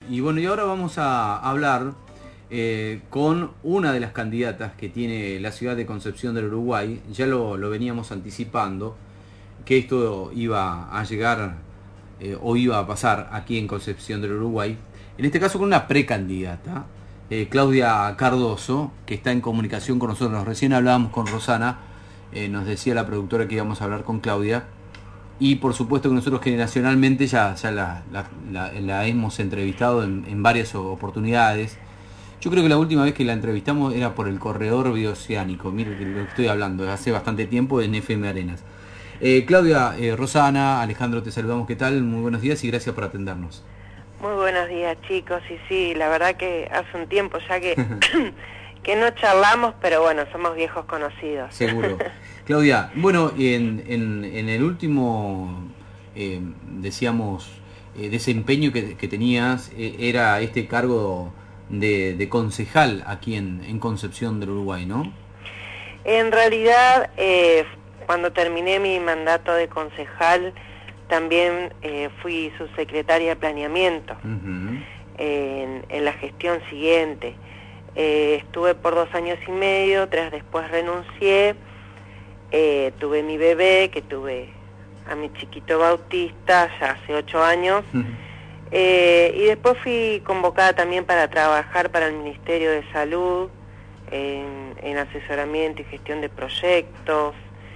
Y bueno, y ahora vamos a hablar con una de las candidatas que tiene la ciudad de Concepción del Uruguay. Ya lo veníamos anticipando, que esto iba a llegar o iba a pasar aquí en Concepción del Uruguay. En este caso con una precandidata, Claudia Cardoso, que está en comunicación con nosotros. Recién hablábamos con Rosana, nos decía la productora que íbamos a hablar con Claudia. Y por supuesto que nosotros generacionalmente ya la hemos entrevistado en varias oportunidades. Yo creo que la última vez que la entrevistamos era por el corredor bioceánico. Mire que lo estoy hablando, hace bastante tiempo en FM Arenas. Claudia, Rosana, Alejandro, te saludamos. ¿Qué tal? Muy buenos días y gracias por atendernos. Muy buenos días, chicos. Y sí, la verdad que hace un tiempo ya que que no charlamos, pero bueno, somos viejos conocidos. Seguro. Claudia, bueno, en el último, decíamos, desempeño que tenías, era este cargo de concejal aquí en Concepción del Uruguay, ¿no? En realidad, cuando terminé mi mandato de concejal, también fui subsecretaria de planeamiento en la gestión siguiente. Estuve por 2 años y medio, después renuncié, tuve mi bebé, que tuve a mi chiquito Bautista ya hace 8 años, y después fui convocada también para trabajar para el Ministerio de Salud, en asesoramiento y gestión de proyectos,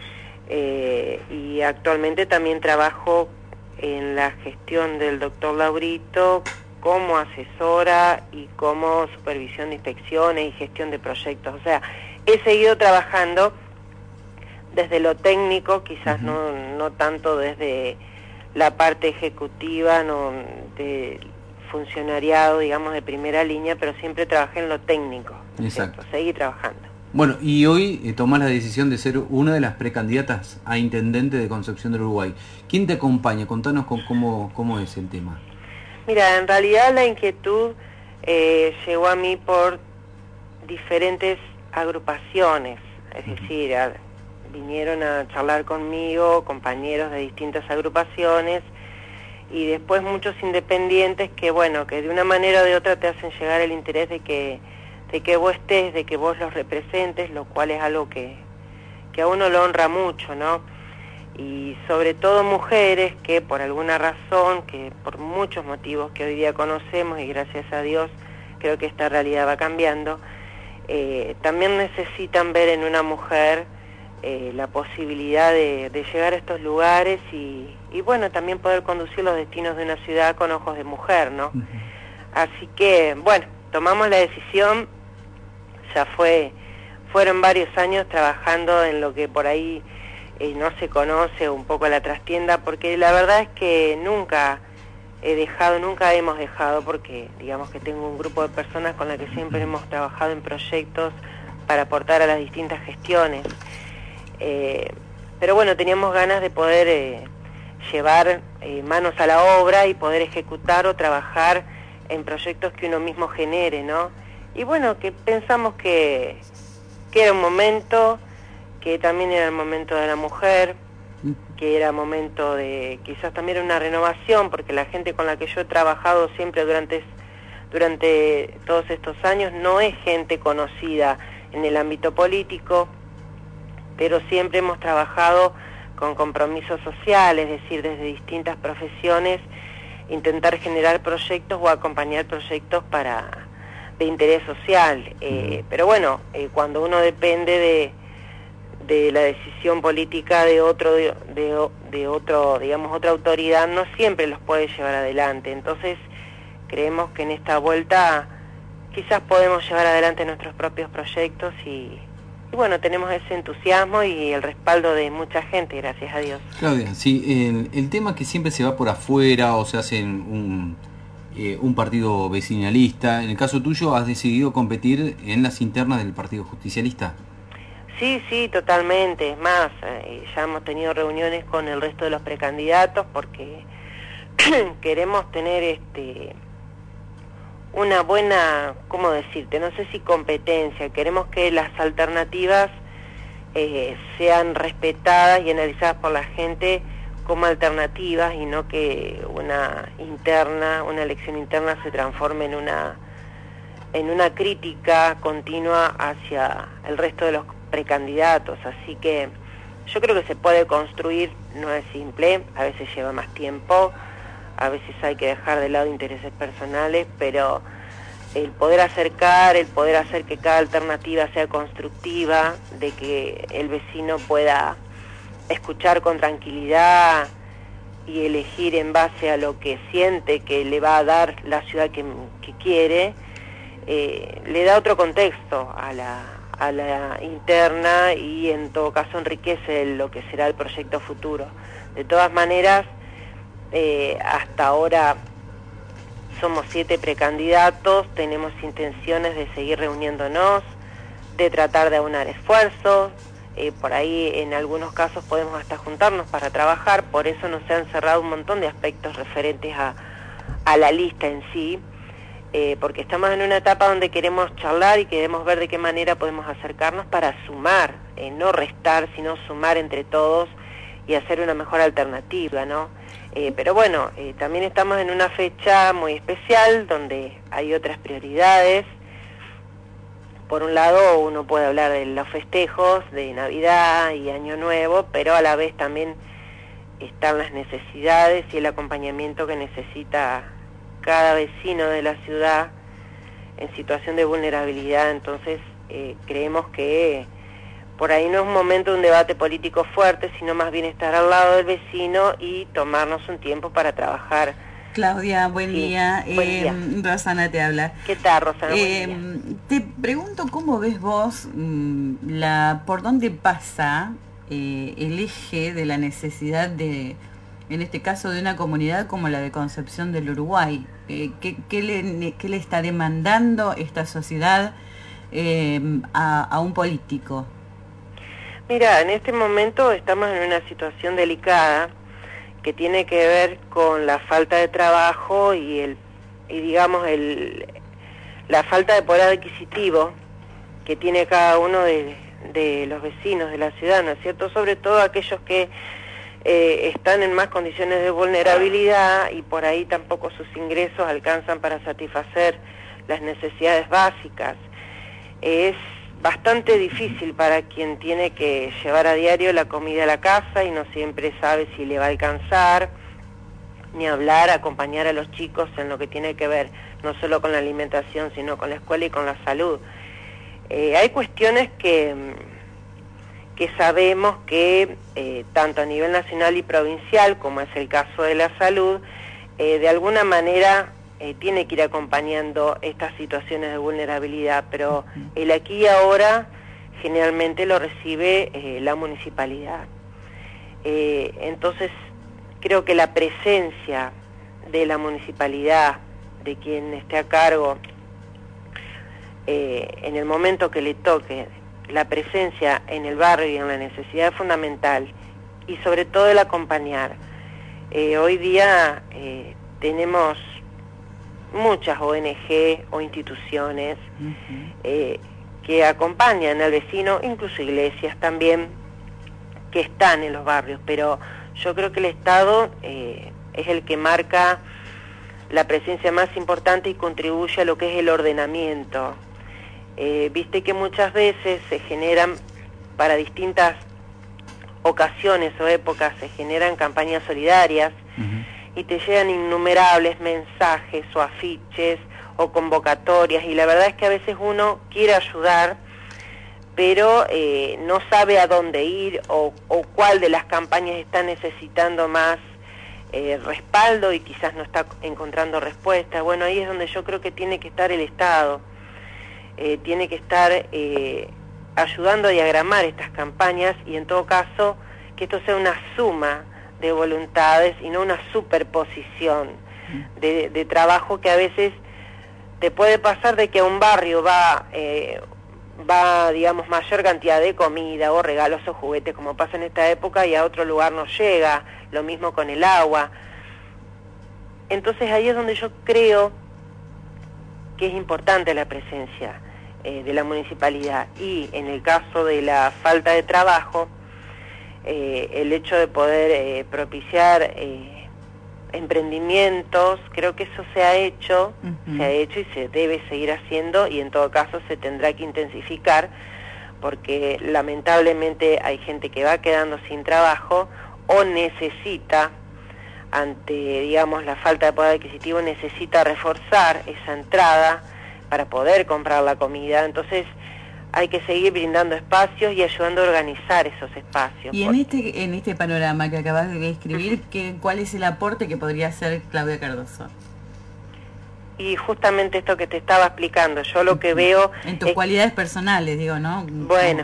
y actualmente también trabajo en la gestión del doctor Laurito como asesora y como supervisión de inspecciones y gestión de proyectos. O sea, he seguido trabajando desde lo técnico, quizás no tanto desde la parte ejecutiva, no de funcionariado, digamos, de primera línea, pero siempre trabajé en lo técnico. Exacto. Seguí trabajando. Bueno, y hoy tomás la decisión de ser una de las precandidatas a intendente de Concepción del Uruguay. ¿Quién te acompaña? Contanos cómo es el tema. Mira, en realidad la inquietud llegó a mí por diferentes agrupaciones, es decir, vinieron a charlar conmigo compañeros de distintas agrupaciones y después muchos independientes que, bueno, que de una manera o de otra te hacen llegar el interés de que vos estés, de que vos los representes, lo cual es algo que a uno lo honra mucho, ¿no? Y sobre todo mujeres que por alguna razón, que por muchos motivos que hoy día conocemos y gracias a Dios creo que esta realidad va cambiando, también necesitan ver en una mujer la posibilidad de llegar a estos lugares y bueno, también poder conducir los destinos de una ciudad con ojos de mujer, ¿no? Así que, bueno, tomamos la decisión, ya fueron varios años trabajando en lo que por ahí no se conoce un poco la trastienda, porque la verdad es que nunca hemos dejado, porque digamos que tengo un grupo de personas con las que siempre hemos trabajado en proyectos para aportar a las distintas gestiones. Pero bueno, teníamos ganas de poder llevar manos a la obra y poder ejecutar o trabajar en proyectos que uno mismo genere, ¿no? Y bueno, que pensamos que era un momento, que también era el momento de la mujer, que era momento de quizás también una renovación, porque la gente con la que yo he trabajado siempre durante todos estos años no es gente conocida en el ámbito político, pero siempre hemos trabajado con compromisos sociales, es decir, desde distintas profesiones, intentar generar proyectos o acompañar proyectos de interés social. Pero bueno, cuando uno depende de la decisión política de otro, digamos, otra autoridad, no siempre los puede llevar adelante. Entonces, creemos que en esta vuelta quizás podemos llevar adelante nuestros propios proyectos y bueno, tenemos ese entusiasmo y el respaldo de mucha gente, gracias a Dios. Claudia, sí, el tema que siempre se va por afuera o se hace un partido vecinalista, en el caso tuyo has decidido competir en las internas del Partido Justicialista. Sí, totalmente. Es más, ya hemos tenido reuniones con el resto de los precandidatos porque queremos tener una buena, ¿cómo decirte? No sé si competencia. Queremos que las alternativas sean respetadas y analizadas por la gente como alternativas y no que una elección interna se transforme en una crítica continua hacia el resto de los precandidatos. Así que yo creo que se puede construir, no es simple, a veces lleva más tiempo, a veces hay que dejar de lado intereses personales, pero el poder hacer que cada alternativa sea constructiva, de que el vecino pueda escuchar con tranquilidad y elegir en base a lo que siente que le va a dar la ciudad que quiere, le da otro contexto a la interna y en todo caso enriquece lo que será el proyecto futuro. De todas maneras, hasta ahora somos 7 precandidatos, tenemos intenciones de seguir reuniéndonos, de tratar de aunar esfuerzos, por ahí en algunos casos podemos hasta juntarnos para trabajar, por eso nos se han cerrado un montón de aspectos referentes a la lista en sí, porque estamos en una etapa donde queremos charlar y queremos ver de qué manera podemos acercarnos para sumar, no restar, sino sumar entre todos y hacer una mejor alternativa, ¿no? Pero bueno, también estamos en una fecha muy especial donde hay otras prioridades. Por un lado uno puede hablar de los festejos de Navidad y Año Nuevo, pero a la vez también están las necesidades y el acompañamiento que necesita cada vecino de la ciudad en situación de vulnerabilidad. Entonces creemos que por ahí no es un momento de un debate político fuerte, sino más bien estar al lado del vecino y tomarnos un tiempo para trabajar. Claudia, buen día. Buen día. Rosana te habla. ¿Qué tal, Rosana? Buen día. Te pregunto cómo ves vos por dónde pasa el eje de la necesidad de, en este caso, de una comunidad como la de Concepción del Uruguay. ¿Qué le está demandando esta sociedad a un político? Mira, en este momento estamos en una situación delicada que tiene que ver con la falta de trabajo y la falta de poder adquisitivo que tiene cada uno de los vecinos de la ciudad, ¿no es cierto? Sobre todo aquellos que están en más condiciones de vulnerabilidad y por ahí tampoco sus ingresos alcanzan para satisfacer las necesidades básicas. Es bastante difícil para quien tiene que llevar a diario la comida a la casa y no siempre sabe si le va a alcanzar, ni hablar, acompañar a los chicos en lo que tiene que ver no solo con la alimentación, sino con la escuela y con la salud. Hay cuestiones que sabemos que tanto a nivel nacional y provincial, como es el caso de la salud, de alguna manera tiene que ir acompañando estas situaciones de vulnerabilidad, pero el aquí y ahora generalmente lo recibe la municipalidad. Entonces creo que la presencia de la municipalidad, de quien esté a cargo, en el momento que le toque, la presencia en el barrio y en la necesidad fundamental, y sobre todo el acompañar. Hoy día tenemos muchas ONG o instituciones que acompañan al vecino, incluso iglesias también, que están en los barrios, pero yo creo que el Estado es el que marca la presencia más importante y contribuye a lo que es el ordenamiento. Viste que muchas veces se generan, para distintas ocasiones o épocas, se generan campañas solidarias, y te llegan innumerables mensajes o afiches o convocatorias, y la verdad es que a veces uno quiere ayudar, pero no sabe a dónde ir o cuál de las campañas está necesitando más respaldo y quizás no está encontrando respuesta. Bueno, ahí es donde yo creo que tiene que estar el Estado, tiene que estar ayudando a diagramar estas campañas y en todo caso que esto sea una suma de voluntades y no una superposición de trabajo, que a veces te puede pasar de que a un barrio va, digamos, mayor cantidad de comida o regalos o juguetes, como pasa en esta época, y a otro lugar no llega, lo mismo con el agua. Entonces ahí es donde yo creo que es importante la presencia de la municipalidad, y en el caso de la falta de trabajo, el hecho de poder propiciar emprendimientos, creo que eso se ha hecho y se debe seguir haciendo, y en todo caso se tendrá que intensificar, porque lamentablemente hay gente que va quedando sin trabajo o necesita, ante, digamos, la falta de poder adquisitivo, necesita reforzar esa entrada para poder comprar la comida. Entonces hay que seguir brindando espacios y ayudando a organizar esos espacios. Y en este panorama que acabas de describir, ¿cuál es el aporte que podría hacer Claudia Cardoso? Y justamente esto que te estaba explicando, yo lo que veo... En tus cualidades personales, digo, ¿no? Bueno.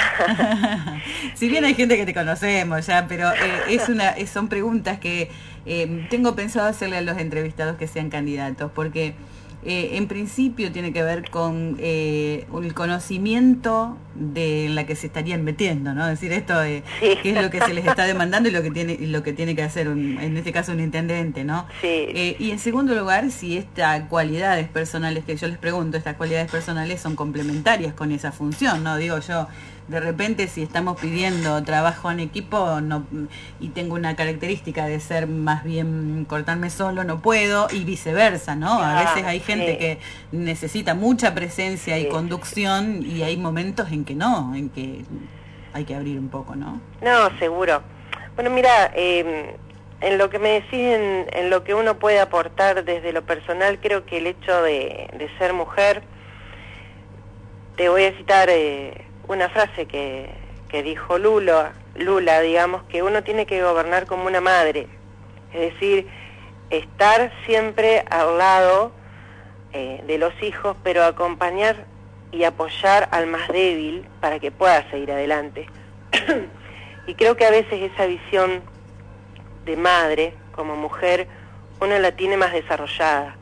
Si bien hay gente que te conocemos ya, pero son preguntas que tengo pensado hacerle a los entrevistados que sean candidatos, porque en principio tiene que ver con el conocimiento de la que se estarían metiendo, ¿no? Es decir, esto de qué es lo que se les está demandando y lo que tiene que hacer en este caso un intendente, ¿no? Sí. Y en segundo lugar, si estas cualidades personales que yo les pregunto, estas cualidades personales son complementarias con esa función, ¿no? Digo yo, de repente si estamos pidiendo trabajo en equipo y tengo una característica de ser más bien cortarme solo, no puedo, y viceversa, ¿no? A veces hay gente que necesita mucha presencia y conducción, y hay momentos en que no, en que hay que abrir un poco, ¿no? No, seguro. Bueno, mira, en lo que me decís, en lo que uno puede aportar desde lo personal, creo que el hecho de ser mujer, te voy a citar una frase que dijo Lula, digamos, que uno tiene que gobernar como una madre, es decir, estar siempre al lado de los hijos, pero acompañar y apoyar al más débil para que pueda seguir adelante. Y creo que a veces esa visión de madre como mujer uno la tiene más desarrollada.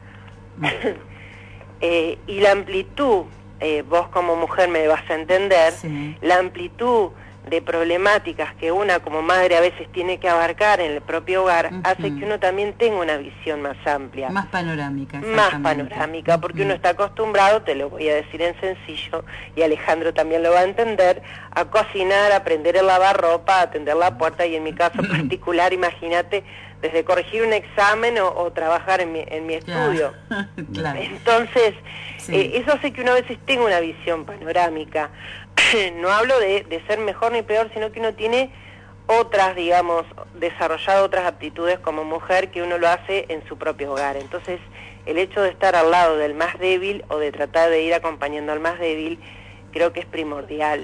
Y la amplitud, vos como mujer me vas a entender, la amplitud de problemáticas que una como madre a veces tiene que abarcar en el propio hogar, hace que uno también tenga una visión más amplia. Más panorámica. Más panorámica, porque uno está acostumbrado, te lo voy a decir en sencillo, y Alejandro también lo va a entender, a cocinar, a aprender a lavar ropa, a atender la puerta, y en mi caso particular, imagínate, desde corregir un examen o trabajar en mi estudio. Claro. Entonces, eso hace que uno a veces tenga una visión panorámica. No hablo de ser mejor ni peor, sino que uno tiene otras, digamos, desarrollado otras aptitudes como mujer que uno lo hace en su propio hogar. Entonces, el hecho de estar al lado del más débil o de tratar de ir acompañando al más débil, creo que es primordial.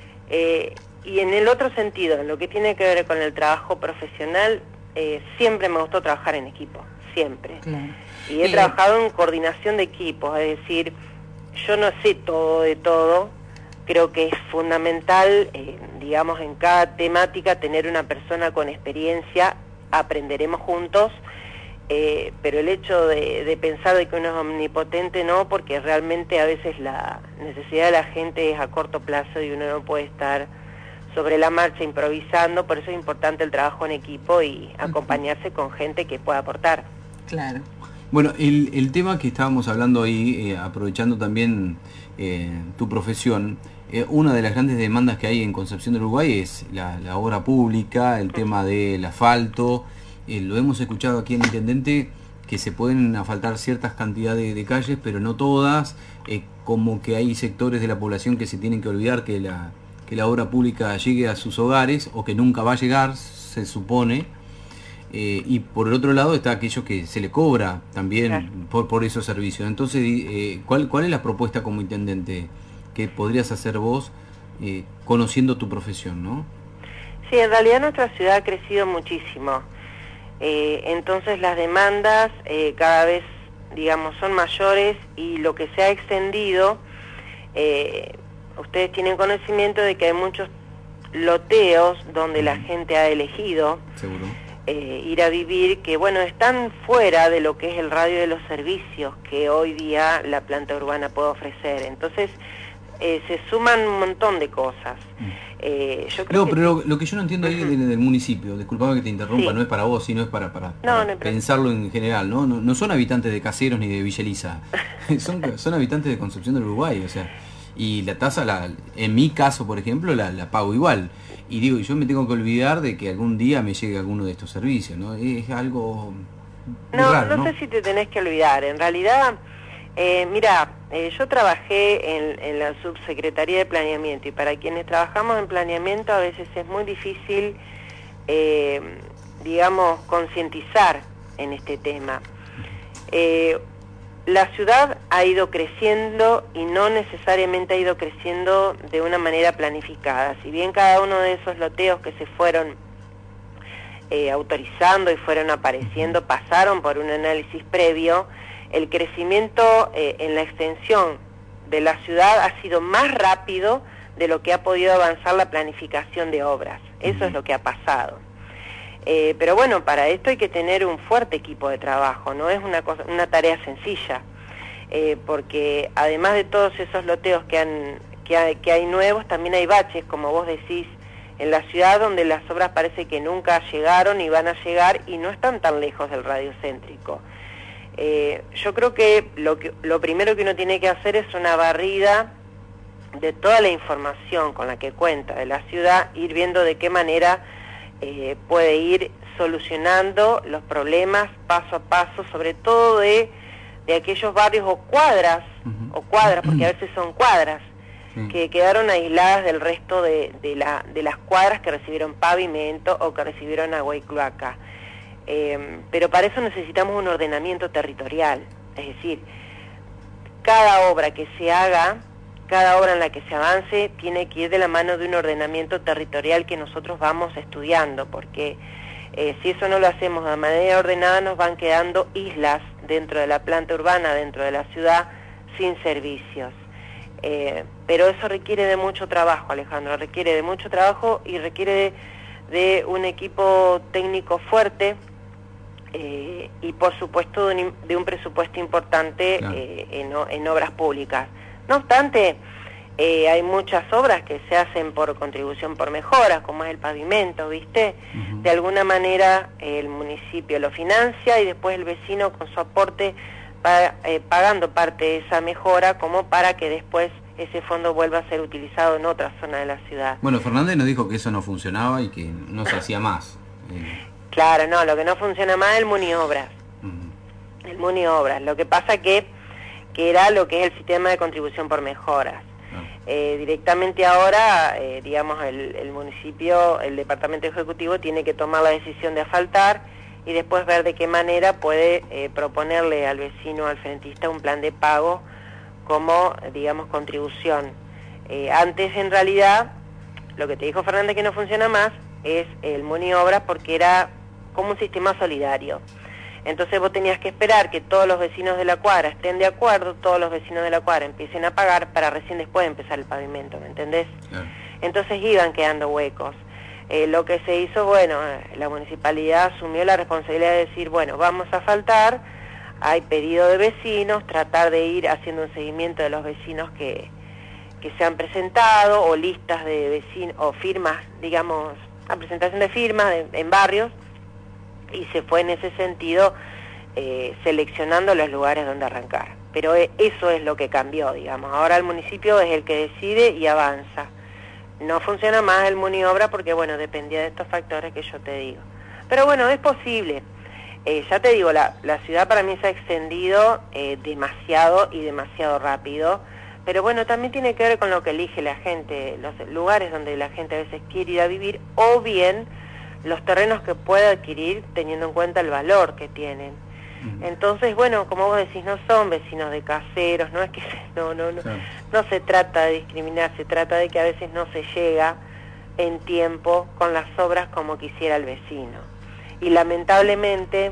Y en el otro sentido, en lo que tiene que ver con el trabajo profesional, siempre me gustó trabajar en equipo, siempre. Claro. Y he trabajado en coordinación de equipos, es decir, yo no sé todo de todo. Creo que es fundamental, digamos, en cada temática tener una persona con experiencia, aprenderemos juntos, pero el hecho de pensar de que uno es omnipotente, no, porque realmente a veces la necesidad de la gente es a corto plazo y uno no puede estar sobre la marcha improvisando, por eso es importante el trabajo en equipo y acompañarse con gente que pueda aportar. Claro. Bueno, el tema que estábamos hablando ahí, aprovechando también tu profesión, una de las grandes demandas que hay en Concepción del Uruguay es la obra pública, el tema del asfalto. Lo hemos escuchado aquí en el Intendente, que se pueden asfaltar ciertas cantidades de calles, pero no todas, como que hay sectores de la población que se tienen que olvidar que la obra pública llegue a sus hogares, o que nunca va a llegar, se supone. Y por el otro lado está aquello que se le cobra también por esos servicios. Entonces, ¿cuál es la propuesta como intendente que podrías hacer vos conociendo tu profesión, no? Sí, en realidad nuestra ciudad ha crecido muchísimo. Entonces las demandas cada vez, digamos, son mayores, y lo que se ha extendido, ustedes tienen conocimiento de que hay muchos loteos donde la gente ha elegido ir a vivir, que bueno, están fuera de lo que es el radio de los servicios que hoy día la planta urbana puede ofrecer. Entonces se suman un montón de cosas. Yo creo pero lo que yo no entiendo ahí del municipio, disculpame que te interrumpa, no es para vos, sino es para pensarlo en general, ¿no? No son habitantes de Caseros ni de Villa Elisa, son habitantes de Concepción del Uruguay, o sea, y la tasa, en mi caso, por ejemplo, la pago igual. Y digo, yo me tengo que olvidar de que algún día me llegue alguno de estos servicios, ¿no? Es algo No, raro, no sé si te tenés que olvidar. En realidad, mira, yo trabajé en la subsecretaría de planeamiento, y para quienes trabajamos en planeamiento a veces es muy difícil, digamos, concientizar en este tema. La ciudad ha ido creciendo y no necesariamente ha ido creciendo de una manera planificada. Si bien cada uno de esos loteos que se fueron autorizando y fueron apareciendo pasaron por un análisis previo, el crecimiento en la extensión de la ciudad ha sido más rápido de lo que ha podido avanzar la planificación de obras. Eso es lo que ha pasado. Pero bueno, para esto hay que tener un fuerte equipo de trabajo, no es una tarea sencilla, porque además de todos esos loteos que hay nuevos, también hay baches, como vos decís, en la ciudad donde las obras parece que nunca llegaron y van a llegar y no están tan lejos del radio céntrico. Yo creo que lo primero que uno tiene que hacer es una barrida de toda la información con la que cuenta de la ciudad, ir viendo de qué manera puede ir solucionando los problemas paso a paso, sobre todo de aquellos barrios o cuadras, porque a veces son cuadras, que quedaron aisladas del resto de las cuadras que recibieron pavimento o que recibieron agua y cloaca. Pero para eso necesitamos un ordenamiento territorial, es decir, cada obra que se haga, cada obra en la que se avance, tiene que ir de la mano de un ordenamiento territorial que nosotros vamos estudiando, porque si eso no lo hacemos de manera ordenada, nos van quedando islas dentro de la planta urbana, dentro de la ciudad, sin servicios. Pero eso requiere de mucho trabajo, Alejandro, requiere de mucho trabajo y requiere de un equipo técnico fuerte y por supuesto de un presupuesto importante, claro, en obras públicas. No obstante, hay muchas obras que se hacen por contribución por mejoras, como es el pavimento, ¿viste? De alguna manera el municipio lo financia y después el vecino con su aporte pagando parte de esa mejora, como para que después ese fondo vuelva a ser utilizado en otra zona de la ciudad. Bueno, Fernández nos dijo que eso no funcionaba y que no se hacía más. Claro, no, lo que no funciona más es el Muniobras. El Muniobras. Lo que pasa que era lo que es el sistema de contribución por mejoras. Directamente ahora, digamos, el municipio, el departamento ejecutivo tiene que tomar la decisión de asfaltar y después ver de qué manera puede proponerle al vecino, al frentista, un plan de pago como, digamos, contribución. Antes, en realidad, lo que te dijo Fernández que no funciona más es el Muniobras, porque era como un sistema solidario. Entonces vos tenías que esperar que todos los vecinos de la cuadra estén de acuerdo, todos los vecinos de la cuadra empiecen a pagar para recién después empezar el pavimento, ¿me entendés? Claro. Entonces iban quedando huecos. Lo que se hizo, bueno, la municipalidad asumió la responsabilidad de decir, bueno, vamos a asfaltar, hay pedido de vecinos, tratar de ir haciendo un seguimiento de los vecinos que se han presentado, o listas de vecinos, o firmas, digamos, la presentación de firmas en barrios, y se fue en ese sentido seleccionando los lugares donde arrancar. Pero eso es lo que cambió, digamos. Ahora el municipio es el que decide y avanza. No funciona más el Muniobra porque, bueno, dependía de estos factores que yo te digo. Pero bueno, es posible. Ya te digo, la ciudad para mí se ha extendido demasiado y demasiado rápido. Pero bueno, también tiene que ver con lo que elige la gente, los lugares donde la gente a veces quiere ir a vivir, o bien los terrenos que puede adquirir teniendo en cuenta el valor que tienen. Entonces, bueno, como vos decís, no son vecinos de caseros, no es que no se trata de discriminar, se trata de que a veces no se llega en tiempo con las obras como quisiera el vecino. Y lamentablemente,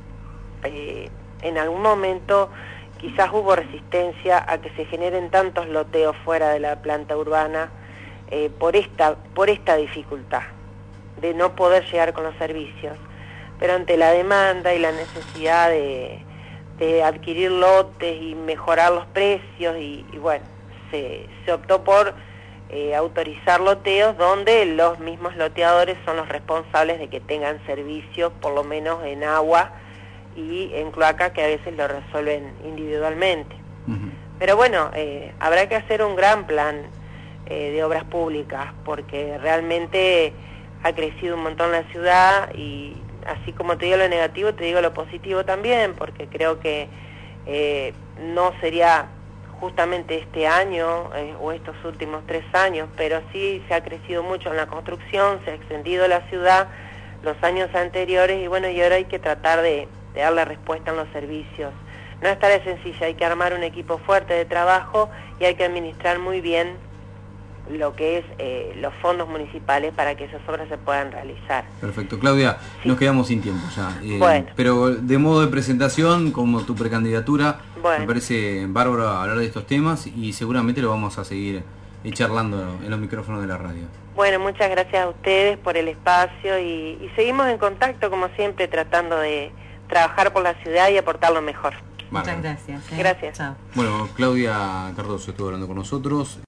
en algún momento quizás hubo resistencia a que se generen tantos loteos fuera de la planta urbana por esta dificultad de no poder llegar con los servicios, pero ante la demanda y la necesidad de adquirir lotes y mejorar los precios y bueno, se optó por autorizar loteos donde los mismos loteadores son los responsables de que tengan servicios, por lo menos en agua y en cloaca, que a veces lo resuelven individualmente. Pero bueno, habrá que hacer un gran plan de obras públicas, porque realmente ha crecido un montón la ciudad y así como te digo lo negativo, te digo lo positivo también, porque creo que no sería justamente este año o estos últimos 3 años, pero sí se ha crecido mucho en la construcción, se ha extendido la ciudad los años anteriores y bueno, y ahora hay que tratar de darle respuesta en los servicios. No es tarea sencilla, hay que armar un equipo fuerte de trabajo y hay que administrar muy bien lo que es los fondos municipales para que esas obras se puedan realizar. Perfecto. Claudia, Sí. nos quedamos sin tiempo ya. Bueno. Pero de modo de presentación, como tu precandidatura, Bueno. me parece bárbaro hablar de estos temas y seguramente lo vamos a seguir charlando en los micrófonos de la radio. Bueno, muchas gracias a ustedes por el espacio y seguimos en contacto, como siempre, tratando de trabajar por la ciudad y aportar lo mejor. Muchas Bárbaro. gracias. Gracias. Chao. Bueno, Claudia Cardoso estuvo hablando con nosotros.